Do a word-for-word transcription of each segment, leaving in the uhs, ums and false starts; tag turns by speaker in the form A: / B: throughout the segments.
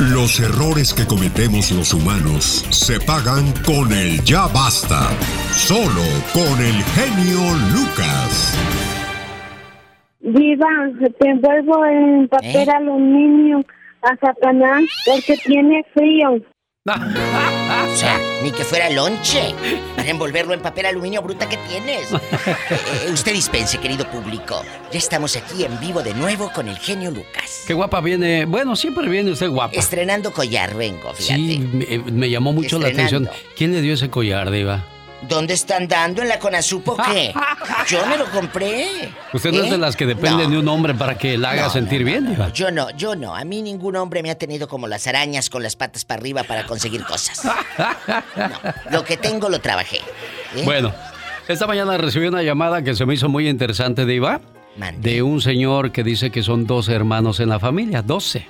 A: Los errores que cometemos los humanos se pagan con el ya basta. Solo con el genio Lucas.
B: Diva, te envuelvo en papel ¿Eh? aluminio a Satanás porque tiene frío.
C: O sea, ni que fuera lonche para envolverlo en papel aluminio, bruta que tienes. eh, usted dispense, querido público. Ya estamos aquí en vivo de nuevo con el genio Lucas.
D: Qué guapa viene. Bueno, siempre viene usted guapa.
C: Estrenando collar, vengo, fíjate.
D: Sí, me, me llamó mucho la atención. ¿Quién le dio ese collar, Diva?
C: ¿Dónde están dando? ¿En la Conasupo o qué? Yo me lo compré.
D: Usted ¿Eh? no es de las que dependen no. de un hombre para que la haga no, sentir no, bien, Diva.
C: Yo no, yo no. A mí ningún hombre me ha tenido como las arañas con las patas para arriba para conseguir cosas. No, lo que tengo lo trabajé. ¿Eh?
D: Bueno, esta mañana recibí una llamada que se me hizo muy interesante, Diva. Mande. De un señor que dice que son doce hermanos en la familia, doce.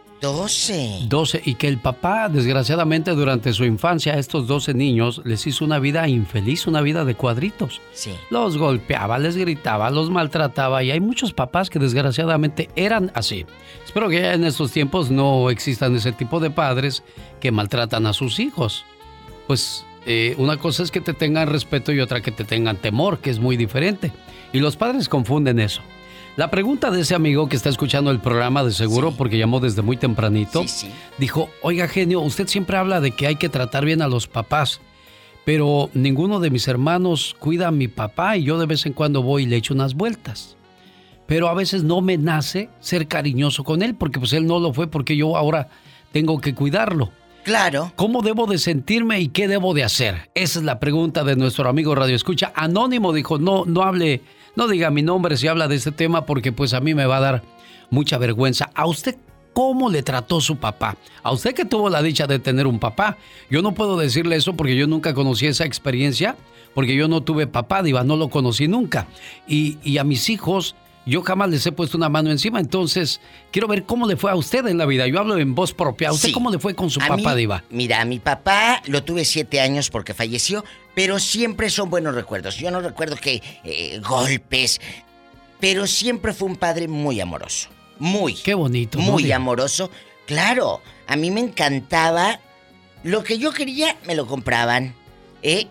C: doce.
D: doce, y que el papá, desgraciadamente, durante su infancia, a estos doce niños les hizo una vida infeliz, una vida de cuadritos.
C: Sí.
D: Los golpeaba, les gritaba, los maltrataba, y hay muchos papás que desgraciadamente eran así. Espero que ya en estos tiempos no existan ese tipo de padres que maltratan a sus hijos. Pues eh, una cosa es que te tengan respeto y otra que te tengan temor, que es muy diferente. Y los padres confunden eso. La pregunta de ese amigo que está escuchando el programa de seguro, sí. porque llamó desde muy tempranito,
C: sí, sí.
D: dijo, oiga, genio, usted siempre habla de que hay que tratar bien a los papás, pero ninguno de mis hermanos cuida a mi papá y yo de vez en cuando voy y le echo unas vueltas. Pero a veces no me nace ser cariñoso con él, porque pues él no lo fue porque yo ahora tengo que cuidarlo.
C: Claro.
D: ¿Cómo debo de sentirme y qué debo de hacer? Esa es la pregunta de nuestro amigo Radio Escucha. Anónimo dijo, no, no hable... No diga mi nombre si habla de este tema porque pues a mí me va a dar mucha vergüenza. ¿A usted cómo le trató su papá? A usted que tuvo la dicha de tener un papá. Yo no puedo decirle eso porque yo nunca conocí esa experiencia, porque yo no tuve papá, Diva, no lo conocí nunca. Y, y a mis hijos yo jamás les he puesto una mano encima, entonces quiero ver cómo le fue a usted en la vida. Yo hablo en voz propia. ¿A usted sí. cómo le fue con su a papá,
C: mí,
D: Diva?
C: Mira, a mi papá lo tuve siete años porque falleció, pero siempre son buenos recuerdos. Yo no recuerdo que eh, golpes, pero siempre fue un padre muy amoroso. Muy.
D: Qué bonito.
C: Muy
D: ¿no?
C: amoroso. Claro, a mí me encantaba. Lo que yo quería, me lo compraban. ¿eh?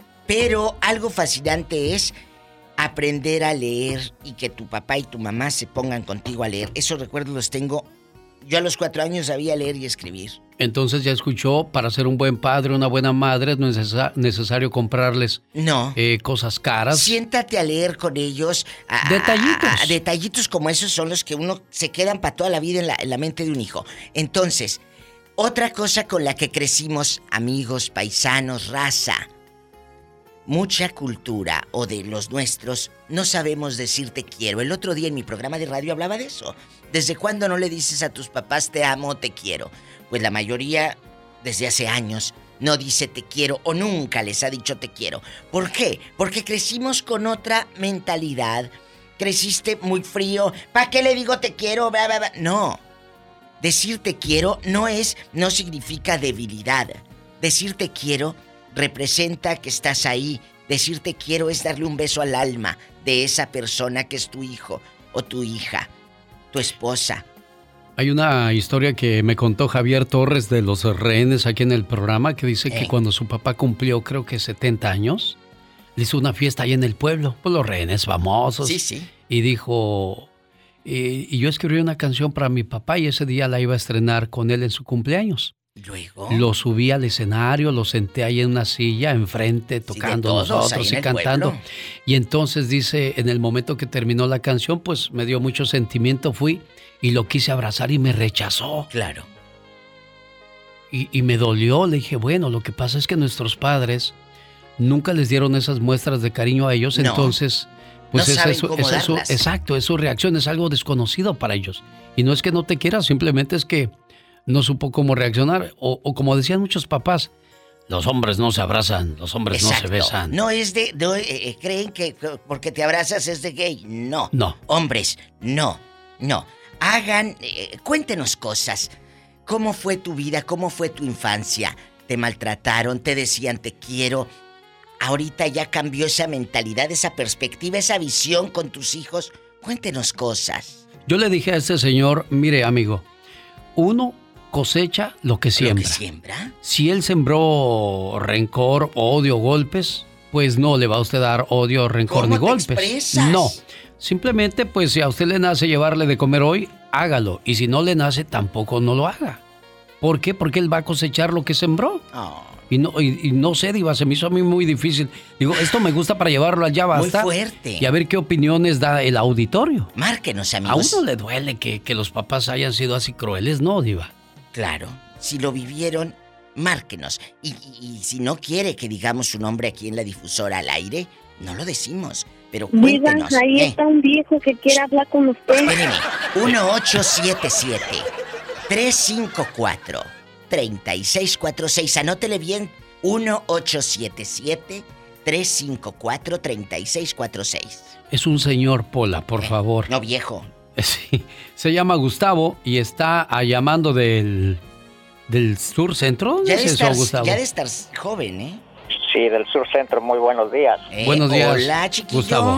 C: Pero algo fascinante es aprender a leer y que tu papá y tu mamá se pongan contigo a leer. Esos recuerdos los tengo. Yo a los cuatro años sabía leer y escribir.
D: Entonces ya escuchó, para ser un buen padre, una buena madre, no es necesa- necesario comprarles
C: no.
D: eh, cosas caras.
C: Siéntate a leer con ellos. A,
D: detallitos.
C: A, a, detallitos como esos son los que uno se quedan para toda la vida en la, en la mente de un hijo. Entonces, otra cosa con la que crecimos, amigos, paisanos, raza. Mucha cultura, o de los nuestros, no sabemos decir te quiero. El otro día en mi programa de radio hablaba de eso. ¿Desde cuándo no le dices a tus papás te amo, te quiero? Pues la mayoría, desde hace años, no dice te quiero o nunca les ha dicho te quiero. ¿Por qué? Porque crecimos con otra mentalidad. Creciste muy frío. ¿Para qué le digo te quiero? Bla, bla, bla. No. Decir te quiero no es, no significa debilidad. Decir te quiero representa que estás ahí. Decirte quiero es darle un beso al alma de esa persona que es tu hijo o tu hija, tu esposa.
D: Hay una historia que me contó Javier Torres de los rehenes aquí en el programa que dice eh. que cuando su papá cumplió creo que setenta años, le hizo una fiesta ahí en el pueblo, pues los rehenes famosos.
C: Sí, sí.
D: Y dijo, y, y yo escribí una canción para mi papá y ese día la iba a estrenar con él en su cumpleaños.
C: Luego
D: lo subí al escenario, lo senté ahí en una silla enfrente tocando sí, nosotros y cantando. Pueblo. Y entonces dice, en el momento que terminó la canción, pues me dio mucho sentimiento, fui y lo quise abrazar y me rechazó.
C: Claro.
D: Y, y me dolió, le dije, bueno, lo que pasa es que nuestros padres nunca les dieron esas muestras de cariño a ellos, no. entonces pues
C: no
D: es
C: saben
D: eso,
C: cómo
D: es eso,
C: darlas.
D: Exacto, es su reacción, es algo desconocido para ellos. Y no es que no te quieran, simplemente es que no supo cómo reaccionar, o, o como decían muchos papás, los hombres no se abrazan, los hombres
C: Exacto.
D: no se besan.
C: No es de, de eh, creen que porque te abrazas es de gay, no.
D: No.
C: Hombres, no, no. Hagan, eh, cuéntenos cosas. ¿Cómo fue tu vida? ¿Cómo fue tu infancia? ¿Te maltrataron? ¿Te decían te quiero? Ahorita ya cambió esa mentalidad, esa perspectiva, esa visión con tus hijos. Cuéntenos cosas.
D: Yo le dije a este señor, mire amigo, uno cosecha lo que siembra.
C: ¿Lo que siembra?
D: Si él sembró rencor, odio, golpes, pues no le va a usted dar odio, rencor
C: ¿Cómo
D: ni
C: te
D: golpes.
C: expresas?
D: No. Simplemente, pues si a usted le nace llevarle de comer hoy, hágalo. Y si no le nace, tampoco no lo haga. ¿Por qué? Porque él va a cosechar lo que sembró.
C: Oh.
D: Y no, y, y no sé, Diva, se me hizo a mí muy difícil. Digo, esto me gusta para llevarlo allá basta.
C: Muy fuerte.
D: Y a ver qué opiniones da el auditorio.
C: Márquenos,
D: A
C: amigos.
D: uno le duele que, que los papás hayan sido así crueles, ¿no, Diva?
C: Claro, si lo vivieron, márquenos. Y, y, y si no quiere que digamos su nombre aquí en la difusora al aire, no lo decimos. Pero cuéntenos.
B: Diva, ahí
C: ¿eh?
B: está un viejo que quiere hablar con usted.
C: Espéreme. uno ocho siete siete, tres cinco cuatro, tres seis cuatro seis. Anótele bien. uno ocho siete siete, tres cinco cuatro, tres seis cuatro seis.
D: Es un señor, Pola, por
C: Eh,
D: favor.
C: No, viejo.
D: Sí, se llama Gustavo y está ah, llamando del, del sur centro. ¿Dónde
C: Ya
D: es
C: de,
D: eso,
C: estar,
D: Gustavo?
C: ya de estar joven, ¿eh?
E: Sí, del sur centro, muy buenos días.
C: Eh,
D: Buenos días,
C: Hola, chiquillo.
D: Gustavo.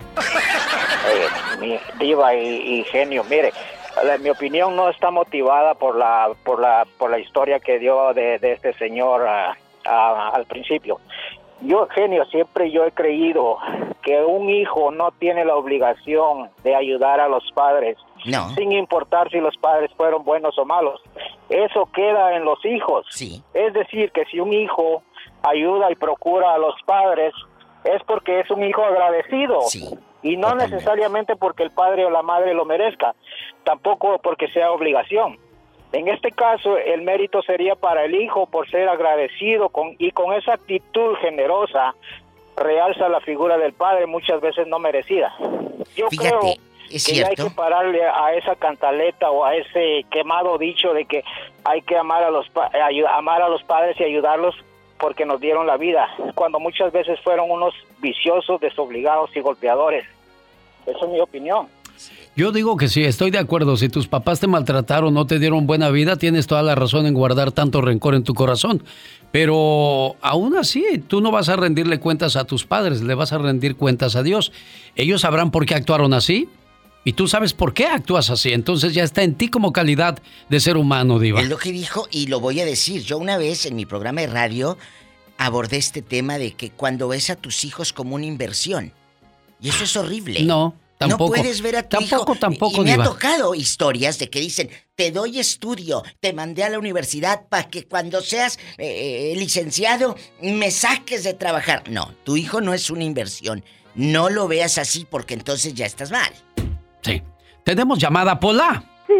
E: Eh, mi diva y, y genio, mire, la- mi opinión no está motivada por la por la por la historia que dio de, de este señor ah, ah, al principio. Yo, genio, siempre yo he creído que un hijo no tiene la obligación de ayudar a los padres,
C: No.
E: sin importar si los padres fueron buenos o malos. Eso queda en los hijos.
C: Sí.
E: Es decir, que si un hijo ayuda y procura a los padres, es porque es un hijo agradecido.
C: Sí,
E: Y no
C: totalmente.
E: necesariamente porque el padre o la madre lo merezca, tampoco porque sea obligación. En este caso, el mérito sería para el hijo por ser agradecido con, y con esa actitud generosa realza la figura del padre, muchas veces no merecida. Yo
C: Fíjate,
E: creo
C: es
E: que ya hay
C: cierto.
E: que pararle a esa cantaleta o a ese quemado dicho de que hay que amar a los pa- ayu- amar a los padres y ayudarlos porque nos dieron la vida, cuando muchas veces fueron unos viciosos, desobligados y golpeadores. Esa es mi opinión.
D: Yo digo que sí, estoy de acuerdo. Si tus papás te maltrataron, no te dieron buena vida, tienes toda la razón en guardar tanto rencor en tu corazón. Pero aún así, tú no vas a rendirle cuentas a tus padres, le vas a rendir cuentas a Dios. Ellos sabrán por qué actuaron así y tú sabes por qué actúas así. Entonces ya está en ti como calidad de ser humano, Diva.
C: Es lo que dijo y lo voy a decir. Yo una vez en mi programa de radio abordé este tema de que cuando ves a tus hijos como una inversión. Y eso es horrible.
D: No, tampoco.
C: No puedes ver a tu
D: Tampoco,
C: hijo.
D: tampoco,
C: Y me
D: Diva.
C: ha tocado historias de que dicen, te doy estudio, te mandé a la universidad para que cuando seas eh, licenciado me saques de trabajar. No, tu hijo no es una inversión. No lo veas así porque entonces ya estás mal.
D: Sí. ¿Tenemos llamada, Pola?
B: Sí,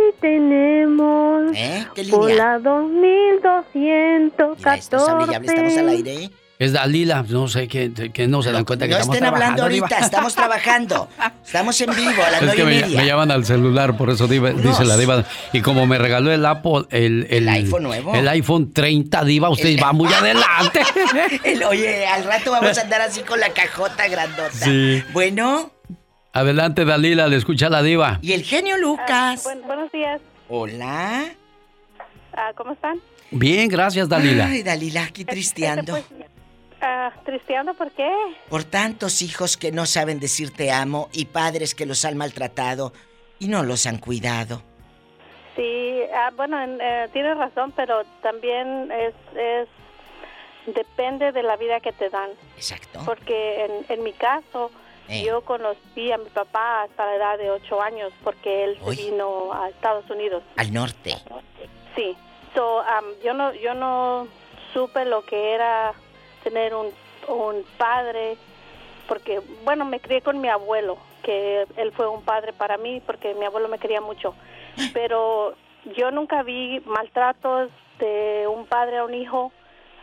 B: tenemos.
C: ¿Eh? ¿Qué línea?
B: Pola dos mil doscientos
C: Mira, esto es hable y hable, estamos al aire.
D: Es Dalila, no sé, que, que no se dan cuenta que
C: no
D: estamos
C: estén hablando
D: trabajando,
C: ahorita,
D: Diva.
C: estamos trabajando. Estamos en vivo a las
D: Es
C: nueve
D: que
C: y
D: me,
C: media.
D: me llaman al celular, por eso diva-
C: Unos.
D: dice la Diva. Y como me regaló el Apple, el,
C: El iPhone nuevo.
D: El iPhone treinta, Diva, usted
C: El-
D: va muy adelante.
C: El- oye, al rato vamos a andar así con la cajota grandota.
D: Sí.
C: Bueno,
D: Adelante, Dalila, le escucha la Diva.
C: y el genio Lucas.
F: Buen- buenos días.
C: Hola.
F: Ah, ¿Cómo están?
D: Bien, gracias, Dalila.
C: Ay, Dalila, aquí tristeando.
F: Este, pues, ah, ¿tristeando por qué?
C: Por tantos hijos que no saben decir te amo y padres que los han maltratado y no los han cuidado.
F: Sí, ah, bueno, en- eh, tienes razón, pero también es, es depende de la vida que te dan.
C: Exacto.
F: Porque en, en mi caso,
C: Eh.
F: yo conocí a mi papá hasta la edad de ocho años porque él
C: Uy.
F: se vino a Estados Unidos.
C: Al norte.
F: Sí. So, um, yo no yo no supe lo que era tener un, un padre porque, bueno, me crié con mi abuelo, que él fue un padre para mí porque mi abuelo me quería mucho. Pero yo nunca vi maltratos de un padre a un hijo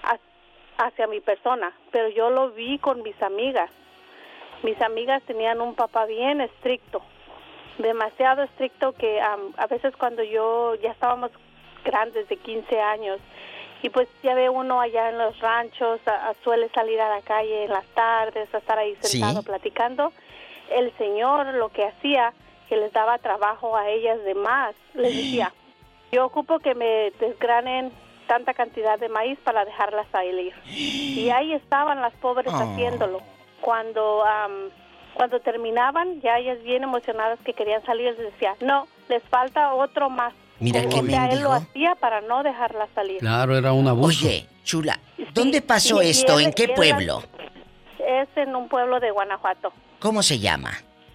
F: ha- hacia mi persona, pero yo lo vi con mis amigas. Mis amigas tenían un papá bien estricto, demasiado estricto que um, a veces cuando yo ya estábamos grandes de quince años y pues ya ve uno allá en los ranchos, a, a, suele salir a la calle en las tardes, a estar ahí sentado
C: Sí.
F: platicando. El señor lo que hacía, que les daba trabajo a ellas de más, les decía, yo ocupo que me desgranen tanta cantidad de maíz para dejarlas salir. Y ahí estaban las pobres
C: Oh.
F: haciéndolo. Cuando um, cuando terminaban, ya ellas bien emocionadas que querían salir, les decía, no, les falta otro más.
C: Mira qué
F: O sea, él lo
C: mendigo.
F: hacía para no dejarla salir.
D: Claro, era un abuso.
C: Oye, chula, ¿dónde
F: Sí,
C: pasó
F: y- y
C: esto?
F: él-
C: ¿En qué
F: él-
C: pueblo?
F: Es en un pueblo de Guanajuato.
C: ¿Cómo se llama?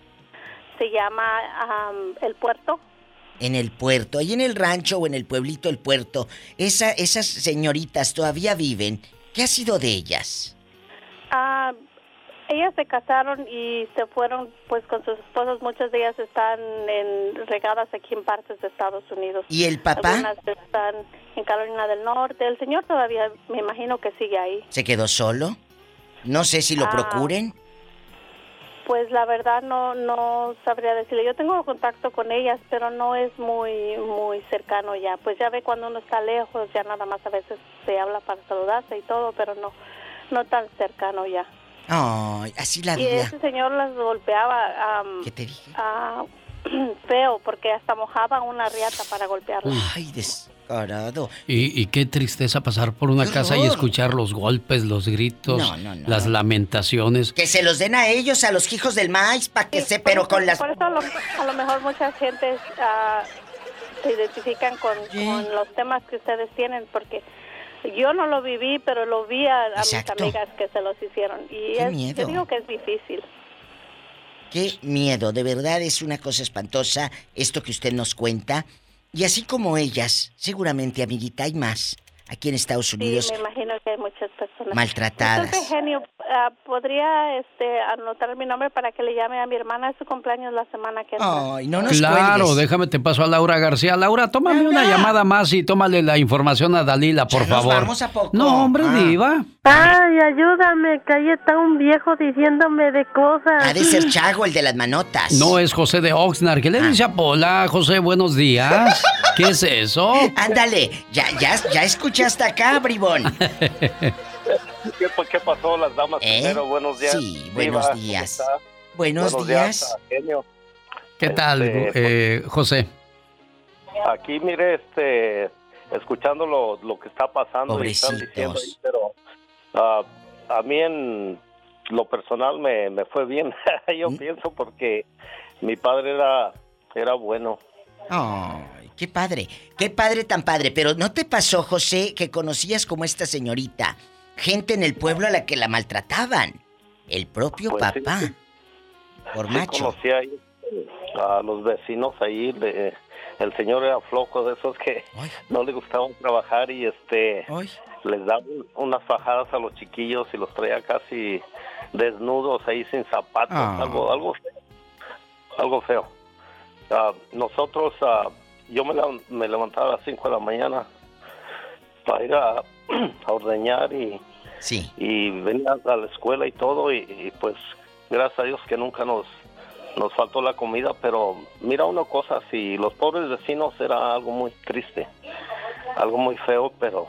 F: Se llama am, El Puerto.
C: En el puerto, ahí en el rancho o en el pueblito El Puerto. Esa, esas señoritas todavía viven. ¿Qué ha sido de ellas?
F: Ah, ellas se casaron y se fueron pues con sus esposos. Muchas de ellas están en, regadas aquí en partes de Estados Unidos.
C: ¿Y el papá?
F: Algunas están en Carolina del Norte. El señor todavía me imagino que sigue ahí.
C: ¿Se quedó solo? No sé si lo
F: Ah.
C: procuren.
F: Pues la verdad no no sabría decirle. Yo tengo contacto con ellas, pero no es muy muy cercano ya. Pues ya ve cuando uno está lejos, ya nada más a veces se habla para saludarse y todo, pero no no tan cercano ya.
C: Ay, así la
F: Y
C: vida.
F: ese señor las golpeaba am,
C: ¿Qué te dije?
F: ah, feo, porque hasta mojaba una riata para golpearlas.
C: Ay, descarado.
D: Y, y qué tristeza pasar por una
C: ¡Qué
D: casa y
C: horror!
D: escuchar los golpes, los gritos,
C: No, no, no,
D: las
C: no.
D: lamentaciones.
C: Que se los den a ellos, a los hijos del maíz, para que
F: Sí,
C: se...
F: por
C: Pero
F: eso-
C: con las...
F: Por eso a lo, a lo mejor muchas gentes ah, se identifican con,
C: Sí.
F: con los temas que ustedes tienen, porque yo no lo viví, pero lo vi a, a mis
C: Exacto.
F: amigas que se los hicieron. Y
C: Qué
F: es,
C: miedo.
F: yo digo que es difícil.
C: Qué miedo, de verdad es una cosa espantosa esto que usted nos cuenta. Y así como ellas, seguramente, amiguita, hay más aquí en Estados
F: Sí,
C: Unidos
F: me imagino que hay muchas personas.
C: maltratadas.
F: Entonces, genio, ah, ¿podría este, anotar mi nombre para que le llame a mi hermana? Es su cumpleaños la semana que entra.
C: Ay, no nos
D: Claro,
C: cuelgues.
D: déjame te paso a Laura García. Laura, tómame una llamada más y tómale la información a Dalila, por
C: ¿Ya nos
D: favor.
C: vamos a poco?
D: No, hombre,
C: Ah.
D: diva.
B: Ay, ayúdame, que ahí está un viejo diciéndome de cosas.
C: Ha de ser Chago, el de las manotas.
D: No es José de Oxnard. ¿Qué le
C: Ah.
D: dice a Pola? José, buenos días. ¿Qué es eso?
C: Ándale, ya, ya, ya escuchaste acá, bribón.
G: ¿Qué, qué pasó, las damas?
C: ¿Eh?
G: Primero, buenos días.
C: Sí, buenos
G: Diva, ¿cómo
C: días.
G: está?
C: Buenos, días.
G: genio.
D: ¿Qué tal,
G: Este,
D: eh, José?
G: Aquí, mire, este, escuchando lo, lo que está pasando y están
C: Pobrecitos.
G: diciendo ahí, pero ah, a mí en lo personal me, me fue bien. Yo
C: ¿Mm?
G: pienso porque mi padre era, era bueno.
C: Ay, qué padre, qué padre tan padre. Pero ¿no te pasó, José, que conocías como esta señorita? Gente en el pueblo a la que la maltrataban. El propio
G: Pues sí,
C: papá.
G: sí.
C: Por
G: Sí,
C: macho.
G: conocí ahí a los vecinos ahí. De, el señor era flojo, de esos que
C: Ay,
G: no le gustaba trabajar y este
C: ay.
G: les daba unas fajadas a los chiquillos y los traía casi desnudos ahí sin zapatos,
C: Ah.
G: algo algo feo. Algo feo. Ah, nosotros, ah, yo me, la- me levantaba a las cinco de la mañana para ir a, a ordeñar y,
C: Sí.
G: y venía a la escuela y todo y, y pues gracias a Dios que nunca nos nos faltó la comida, pero mira una cosa, si los pobres vecinos era algo muy triste, algo muy feo, pero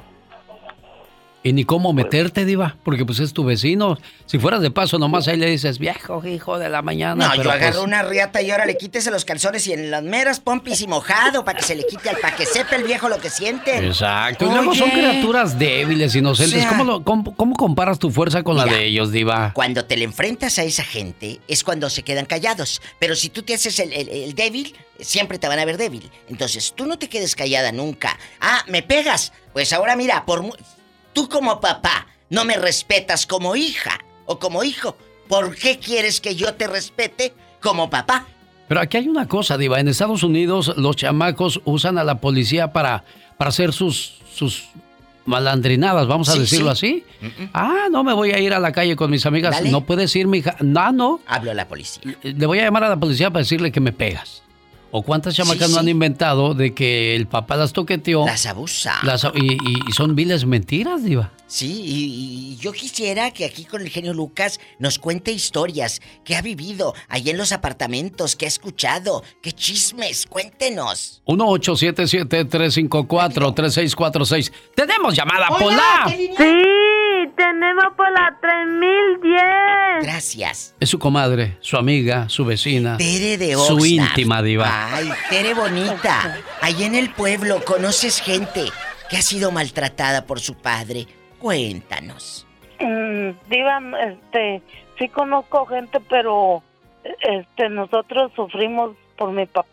D: Y ni cómo meterte, diva, porque pues es tu vecino. Si fueras de paso, nomás ahí le dices, viejo hijo de la mañana.
C: No,
D: pero
C: yo agarro
D: pues,
C: una riata y ahora le quítese los calzones y en las meras pompis y mojado para que se le quite, al para que sepa el viejo lo que siente.
D: Exacto. Y luego son
C: Oye.
D: criaturas débiles, inocentes.
C: O sea,
D: ¿Cómo, lo- cómo- cómo comparas tu fuerza con la
C: mira,
D: de ellos, diva?
C: Cuando te le enfrentas a esa gente es cuando se quedan callados. Pero si tú te haces el, el- el débil, siempre te van a ver débil. Entonces, tú no te quedes callada nunca. Ah, ¿me pegas? Pues ahora mira, por mu- tú como papá no me respetas como hija o como hijo. ¿Por qué quieres que yo te respete como papá?
D: Pero aquí hay una cosa, diva. En Estados Unidos los chamacos usan a la policía para, para hacer sus, sus malandrinadas, vamos a
C: Sí,
D: decirlo
C: sí.
D: así.
C: Mm-mm.
D: Ah, no me voy a ir a la calle con mis amigas.
C: Dale.
D: No puedes ir, mija. No, no.
C: Hablo a la policía.
D: Le voy a llamar a la policía para decirle que me pegas. ¿O cuántas chamacas
C: Sí,
D: no han
C: sí.
D: inventado de que el papá las toqueteó?
C: Las abusa.
D: Las- y, y- y son viles mentiras, diva.
C: Sí, y, y yo quisiera que aquí con el genio Lucas nos cuente historias que ha vivido ahí en los apartamentos, que ha escuchado, qué chismes, cuéntenos.
D: uno ocho siete siete, tres cinco cuatro, tres seis cuatro seis. ¡Tenemos llamada, Pola!
B: Sí, tenemos por la tres mil diez.
C: Gracias.
D: Es su comadre, su amiga, su vecina.
C: Tere de
D: Su
C: Oxnard.
D: íntima, diva.
C: Ay, Tere bonita. Ahí en el pueblo conoces gente que ha sido maltratada por su padre. Cuéntanos.
H: Mm, Diva, este, sí conozco gente, pero este, nosotros sufrimos por mi papá.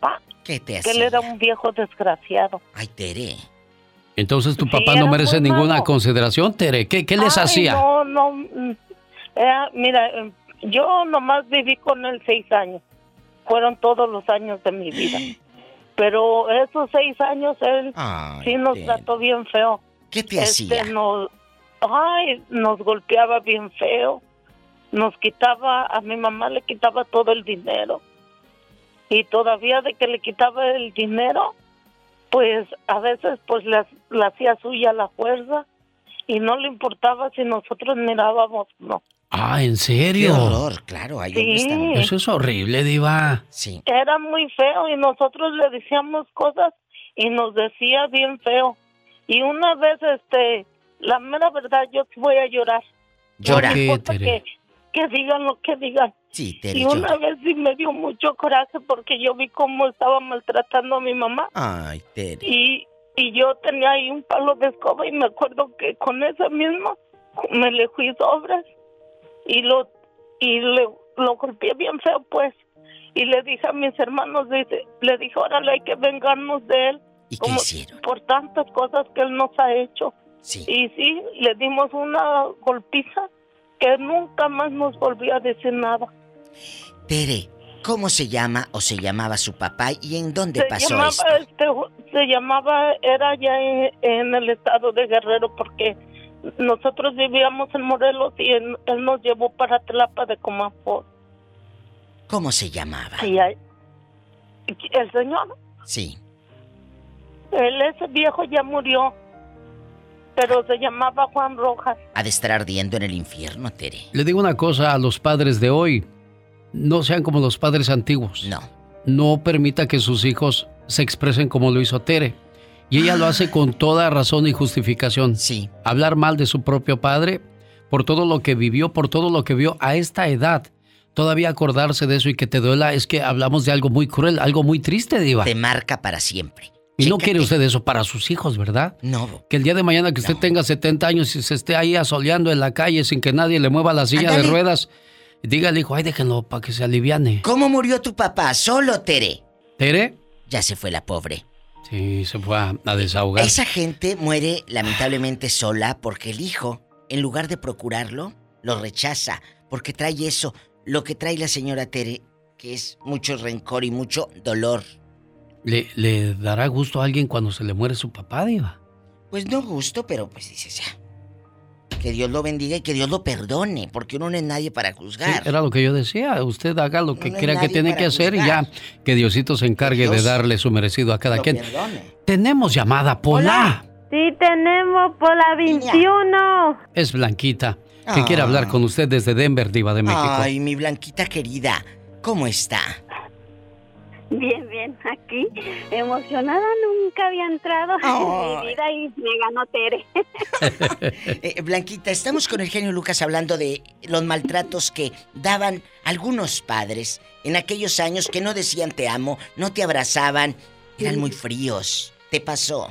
C: ¿Qué te
H: que
C: hacía?
H: él era un viejo desgraciado.
C: Ay, Tere.
D: Entonces tu
H: Sí,
D: papá
H: era
D: no merece
H: muy
D: ninguna
H: malo.
D: consideración, Tere. ¿Qué, qué les
H: Ay,
D: hacía?
H: No, no. mm, era- mira, eh, yo nomás viví con él seis años. Fueron todos los años de mi vida. Pero esos seis años él
C: Ay,
H: sí nos
C: Tere.
H: trató bien feo.
C: ¿Qué te
H: Este,
C: hacía?
H: nos, ay, nos golpeaba bien feo. Nos quitaba, a mi mamá le quitaba todo el dinero. Y todavía de que le quitaba el dinero, pues a veces pues la, la hacía suya a la fuerza y no le importaba si nosotros mirábamos, no.
D: Ah, ¿en
C: Qué
D: serio?
C: horror, claro, hay hombres
H: Sí.
C: también.
D: Eso es horrible, Diva.
C: Sí.
H: Era muy feo y nosotros le decíamos cosas y nos decía bien feo. Y una vez, este, la mera verdad, yo voy a llorar.
C: Llora.
H: No me
D: ¿Qué,
H: importa
D: Tere?
H: que, que digan lo que digan.
C: Sí, Tere,
H: Y una
C: llora.
H: vez sí me dio mucho coraje porque yo vi cómo estaba maltratando a mi mamá.
C: Ay, Tere.
H: Y, y yo tenía ahí un palo de escoba y me acuerdo que con ese mismo me le fui sobres y lo y le, lo golpeé bien feo, pues. Y le dije a mis hermanos, dice, le dije, órale, hay que vengarnos de él.
C: ¿Y qué
H: como
C: hicieron?
H: por tantas cosas que él nos ha hecho.
C: Sí.
H: Y sí, le dimos una golpiza que nunca más nos volvió a decir nada.
C: Tere, ¿cómo se llama o se llamaba su papá y en dónde
H: Se
C: pasó
H: llamaba,
C: esto?
H: este, se llamaba, era ya en, en el estado de Guerrero porque nosotros vivíamos en Morelos y él, él nos llevó para Tlapa de Comafor.
C: ¿Cómo se llamaba?
H: Y ahí- el señor,
C: Sí.
H: él ese viejo ya murió, pero se llamaba Juan Rojas.
C: Ha de estar ardiendo en el infierno, Tere.
D: Le digo una cosa a los padres de hoy. No sean como los padres antiguos.
C: No.
D: No permita que sus hijos se expresen como lo hizo Tere. Y ella lo hace con toda razón y justificación.
C: Sí.
D: Hablar mal de su propio padre por todo lo que vivió, por todo lo que vio a esta edad. Todavía acordarse de eso y que te duela es que hablamos de algo muy cruel, algo muy triste, Diva.
C: Te marca para siempre.
D: Y no
C: Chécate.
D: quiere usted eso para sus hijos, ¿verdad?
C: No.
D: Que el día de mañana que usted
C: No.
D: tenga setenta años y se esté ahí asoleando en la calle sin que nadie le mueva la silla
C: Ándale.
D: de ruedas, dígale, hijo, ay, déjenlo para que se aliviane.
C: ¿Cómo murió tu papá? Solo, Tere.
D: ¿Tere?
C: Ya se fue la pobre.
D: Sí, se fue a, a desahogar.
C: Esa gente muere lamentablemente sola porque el hijo, en lugar de procurarlo, lo rechaza. Porque trae eso, lo que trae la señora Tere, que es mucho rencor y mucho dolor.
D: ¿Le, ¿Le dará gusto a alguien cuando se le muere su papá, Diva?
C: Pues no gusto, pero pues dices ya. Que Dios lo bendiga y que Dios lo perdone, porque uno no es nadie para
D: Sí,
C: juzgar.
D: era lo que yo decía. Usted haga lo que
C: No es
D: crea que
C: nadie
D: tiene
C: para
D: que hacer
C: juzgar.
D: y ya que Diosito se encargue
C: Que
D: de
C: Dios
D: darle su merecido a cada
C: lo
D: quien.
C: perdone.
D: Tenemos llamada, Pola.
B: Sí, tenemos por la veintiuno.
D: Es Blanquita, que
C: Ah.
D: quiere hablar con usted desde Denver, Diva de México.
C: Ay, mi Blanquita querida, ¿cómo está?
B: Bien, bien, aquí. Emocionada, nunca había entrado en
C: Ay.
B: mi vida y me ganó Tere.
C: Eh, Blanquita, estamos con el genio Lucas hablando de los maltratos que daban algunos padres en aquellos años que no decían te amo, no te abrazaban, eran muy fríos. ¿Te pasó?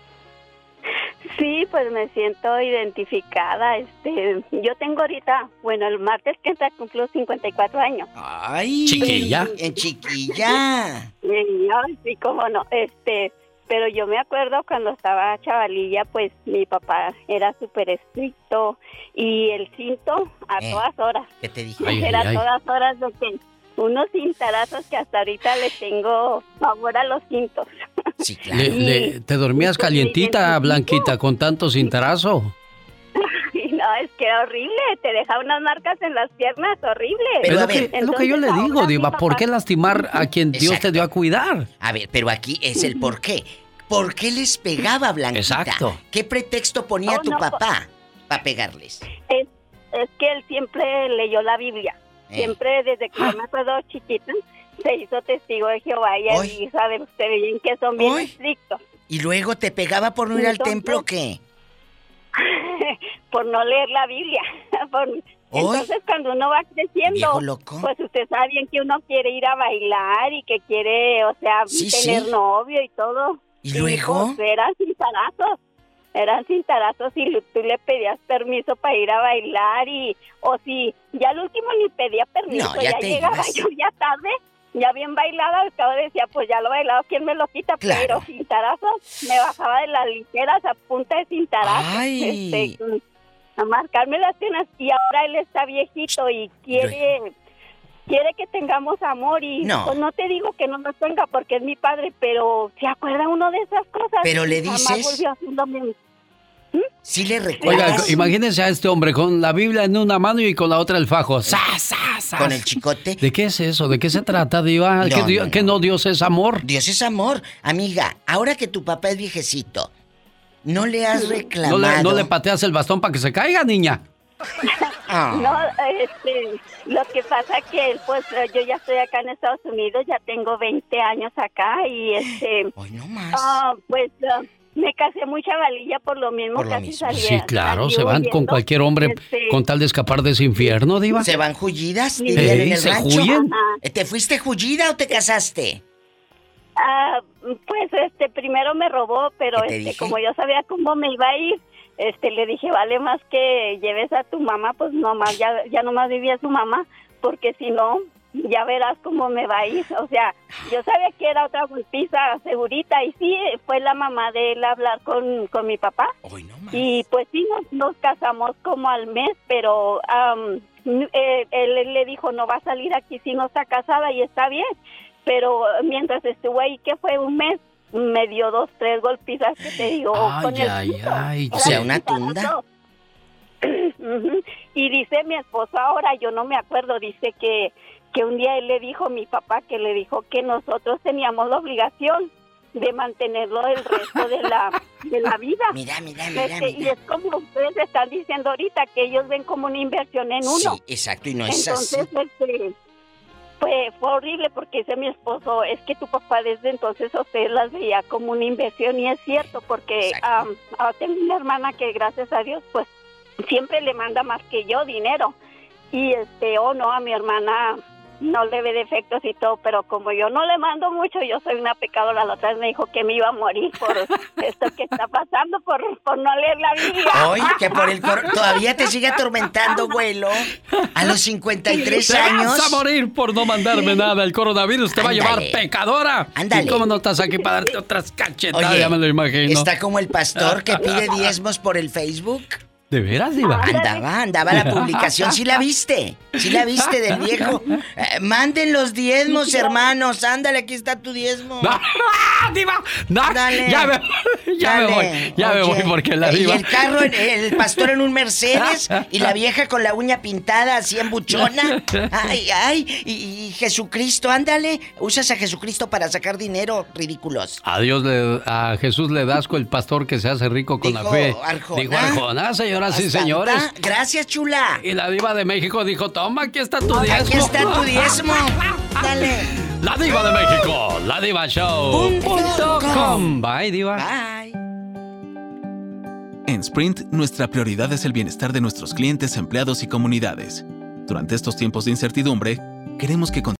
B: Sí, pues me siento identificada. Este, yo tengo ahorita, bueno, el martes que entra cumplo cincuenta y cuatro años.
C: Ay,
D: Chiquilla.
C: En chiquilla.
B: Y yo, sí, cómo no, este, pero yo me acuerdo cuando estaba chavalilla, pues mi papá era súper estricto y el cinto a
C: Eh.
B: todas horas.
C: ¿Qué te dije?
D: Ay,
B: Era
D: ay, ay.
B: todas horas de que unos cintarazos que hasta ahorita le tengo favor a los cintos.
C: Sí, claro.
D: Le- le- ¿Te dormías calientita, Blanquita, con tanto cintarazo?
B: Y no, es que era horrible, te deja unas marcas en las piernas, horrible.
C: Pero
D: es,
C: a
D: lo que,
C: ver.
D: es lo que yo le
B: Entonces,
D: digo,
B: ahora
D: Diva.
B: mi
D: ¿Por
B: papá-
D: qué lastimar a quien Dios
C: Exacto.
D: te dio a cuidar?
C: A ver, pero aquí es el por qué. ¿Por qué les pegaba, Blanquita?
D: Exacto.
C: ¿Qué pretexto ponía
B: Oh,
C: tu
B: no,
C: papá para pegarles?
B: Es, es que él siempre leyó la Biblia.
C: Eh.
B: Siempre, desde que yo me acuerdo chiquita, se hizo testigo de Jehová y
C: Hoy.
B: él sabe usted bien que son bien
C: Hoy.
B: estrictos.
C: ¿Y luego te pegaba por no ir al
B: Entonces-
C: templo o qué?
B: Por no leer la Biblia. Por- Entonces, cuando uno va creciendo,
C: ¿Viejo loco?
B: pues usted sabe bien que uno quiere ir a bailar y que quiere, o sea,
C: Sí,
B: tener
C: sí.
B: novio y todo.
C: ¿Y luego?
B: Pues, eran cintarazos. Eran cintarazos y lu- tú le pedías permiso para ir a bailar y, o si, ya al último ni pedía permiso,
C: No, ya
B: ya,
C: te
B: llegaba
C: ibas.
B: yo ya tarde ya bien bailada, al cabo decía, pues ya lo he bailado, ¿quién me lo quita?
C: Claro.
B: Pero cintarazos, me bajaba de las ligeras a punta de cintarazos.
C: Ay.
B: Este, a marcarme las piernas, y ahora él está viejito y quiere... quiere que tengamos amor y
C: no.
B: Pues no te digo que no nos tenga porque es mi padre, pero ¿se acuerda uno de esas cosas?
C: Pero le
B: Mamá
C: dices...
B: volvió a lo mismo. ¿Mm?
C: Sí le
D: Oiga,
C: recuerdas.
D: imagínense a este hombre con la Biblia en una mano y con la otra el fajo. ¡Sas, sas, sas!
C: Con el chicote.
D: ¿De qué es eso? ¿De qué se trata, Diva?
C: No,
D: ¿Que, Dios,
C: no,
D: que no Dios es amor?
C: Dios es amor. Amiga, ahora que tu papá es viejecito, ¿no le has
D: ¿No
C: reclamado?
D: le, no le pateas el bastón para que se caiga, niña?
C: Ah.
B: No, este, lo que pasa que él, pues yo ya estoy acá en Estados Unidos, ya tengo veinte años acá y este...
C: Hoy no más.
B: Ah, pues ah, me casé muy chavalilla por lo mismo.
C: Por lo
B: casi
C: mismo.
B: salía-
D: Sí, claro,
B: salí
D: se van
B: huyendo.
D: con cualquier hombre
B: Este,
D: con tal de escapar de ese infierno, Diva.
C: ¿Se van jullidas?
B: Sí.
C: Dirían
D: Ey,
C: en el
D: ¿se
C: rancho.
D: huyen?
B: Ajá.
C: ¿Te fuiste jullida o te casaste?
B: Ah, pues este primero me robó, pero
C: ¿Qué te
B: este
C: dije?
B: como yo sabía cómo me iba a ir, este le dije, vale más que lleves a tu mamá, pues nomás ya ya nomás vivía su mamá, porque si no ya verás cómo me va a ir. O sea, yo sabía que era otra golpiza segurita y sí fue la mamá de él a hablar con con mi papá.
C: Hoy no más.
B: Y pues sí, nos, nos casamos como al mes, pero am, eh, él, él le dijo, no va a salir aquí si no está casada, y está bien. Pero mientras estuvo ahí, que fue un mes, me dio dos, tres golpizas que te digo.
D: Ay,
B: con el
D: ay,
B: piso.
D: ay.
C: O sea, una
B: Era
C: tunda.
B: Ujú. Y dice mi esposo ahora, yo no me acuerdo, dice que, que un día él le dijo, mi papá, que le dijo que nosotros teníamos la obligación de mantenerlo el resto de la de la vida.
C: Mira, mira, mira,
B: Este, y
C: mira.
B: es como ustedes están diciendo ahorita, que ellos ven como una inversión en uno.
C: Sí, exacto, y no es
B: Entonces,
C: así.
B: este, fue, fue horrible porque dice mi esposo, es que tu papá desde entonces a ustedes las veía como una inversión, y es cierto, porque
C: Exacto.
B: um, ah, tengo una hermana que gracias a Dios pues siempre le manda más que yo dinero, y este, o oh, no, a mi hermana no le ve defectos y todo, pero como yo no le mando mucho, yo soy una pecadora. La otra vez me dijo que me iba a morir por esto que está pasando, por, por no leer la Biblia.
C: Hoy, que por el cor... todavía te sigue atormentando, güelo. A los cincuenta y tres
D: Te
C: años.
D: vas a morir por no mandarme nada. El coronavirus te va a llevar,
C: Ándale.
D: pecadora.
C: Ándale.
D: ¿Y cómo no estás aquí para darte otras cachetadas?
C: Oye,
D: Ya me lo imagino.
C: está como el pastor que pide diezmos por el Facebook.
D: ¿De veras, Diva?
C: Andaba, andaba la publicación. ¿Sí la viste? ¿Sí la viste del viejo? Eh, manden los diezmos, hermanos. Ándale, aquí está tu diezmo.
D: ¡No, Diva! ¡No!
C: Dale.
D: Ya me, ya me
C: Dale.
D: voy. Ya me
C: Oye,
D: voy porque la
C: y
D: Diva...
C: el carro, el, el pastor en un Mercedes y la vieja con la uña pintada así en buchona. Ay, ay. Y, y Jesucristo, ándale. Usas a Jesucristo para sacar dinero, ridículos.
D: A Dios, le, a Jesús le das con el pastor que se hace rico con
C: Dijo
D: la fe.
C: Arjona.
D: Dijo Arjona, señoras y
C: Hasta
D: señores.
C: ahorita. Gracias, chula.
D: Y la Diva de México dijo, toma, aquí está tu diezmo.
C: Aquí está tu diezmo. Dale.
D: La Diva de México, la Diva Show.
C: Punto
D: Punto
C: com.
D: com. Bye, Diva.
C: Bye.
I: En Sprint, nuestra prioridad es el bienestar de nuestros clientes, empleados y comunidades. Durante estos tiempos de incertidumbre, queremos que